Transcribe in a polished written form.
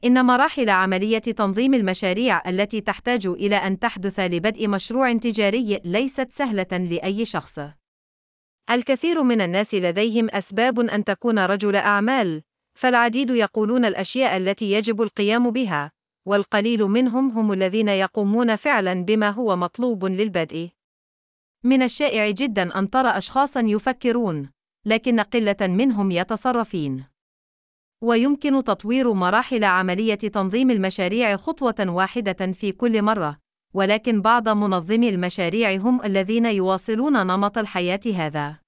إن مراحل عملية تنظيم المشاريع التي تحتاج إلى أن تحدث لبدء مشروع تجاري ليست سهلة لأي شخص. الكثير من الناس لديهم أسباب أن تكون رجل أعمال، فالعديد يقولون الأشياء التي يجب القيام بها، والقليل منهم هم الذين يقومون فعلاً بما هو مطلوب للبدء. من الشائع جداً أن ترى أشخاصاً يفكرون، لكن قلة منهم يتصرفين. ويمكن تطوير مراحل عملية تنظيم المشاريع خطوة واحدة في كل مرة، ولكن بعض منظمي المشاريع هم الذين يواصلون نمط الحياة هذا.